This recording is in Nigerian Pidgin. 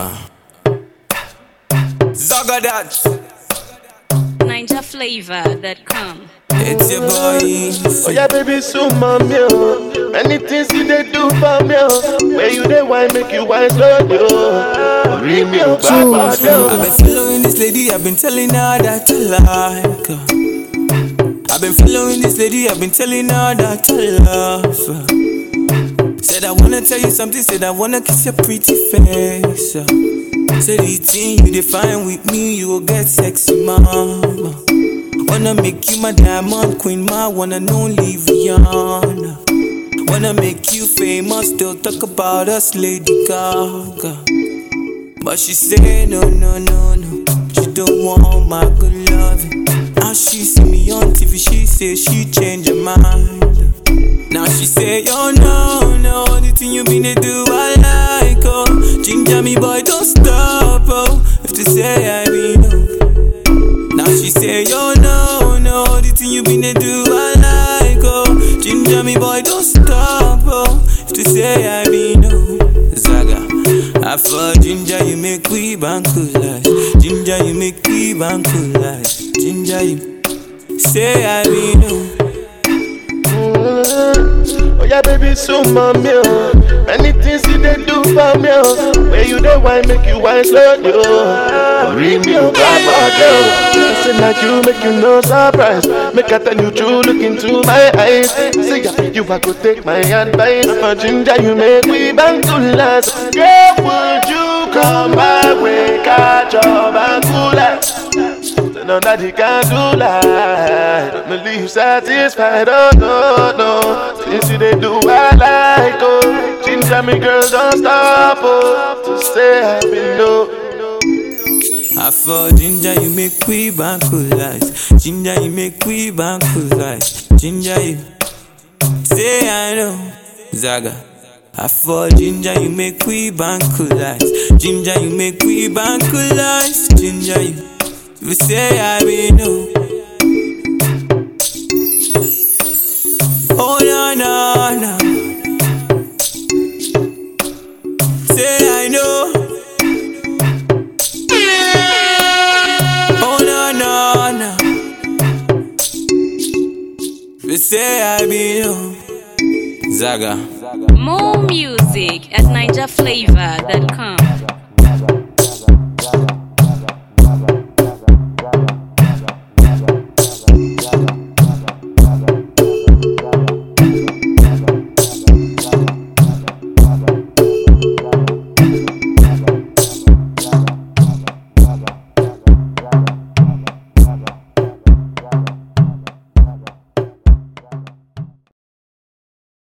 Zaga that. Ninja flavor that come. It's your boy. Oh yeah, baby, so mommy, oh. Many things you they do for me, oh. Where you they why make you wise slow, oh. Read me, oh, bad, I've been following this lady, I've been telling her that you like her. I've been following this lady, I've been telling her that you love her. Said I wanna tell you something, said I wanna kiss your pretty face. Said the thing you define with me, you will get sexy, mama. Wanna make you my diamond queen, my one and only Rihanna. Wanna make you famous, still talk about us, Lady Gaga. But she say no, no, no, no. She don't want my good loving. Now she see me on TV, she say she change her mind. Now she say, oh no, no, the thing you been to do, I like, oh. Ginger me boy, don't stop, oh. If they say I be no. Now she say, oh no, no, the thing you been to do, I like, oh. Ginger me boy, don't stop, oh. If they say I be no. Zaga, I for ginger, you make we banku life. Ginger, you make we banku life. Ginger, you say I be no. Oh yeah, baby, so mommy, oh. Many things you they do for me, oh. Where you they why make you wise slow, oh. Read me, oh, bad, oh. Listen like you make you no surprise. Make I tell you true, look into my eyes. Say you I could take my advice. For ginger, you make me bang to last. Girl, would you come my way, catch your bang to last? No, that he can't do that. Don't me leave satisfied, oh no, no. Things you they do I like, oh. Ginger me girl, don't stop, oh. To say I been no. I for ginger, you make we banku life. Ginger, you make we banku life. Ginger, you say I know. Zaga. I for ginger, you make we banku life. Ginger, you make we banku life. Ginger, you say I be no. Oh no, no, no. Say I know. Oh no, no, no. You say I be no. Zaga. More music at ninjaflavor.com.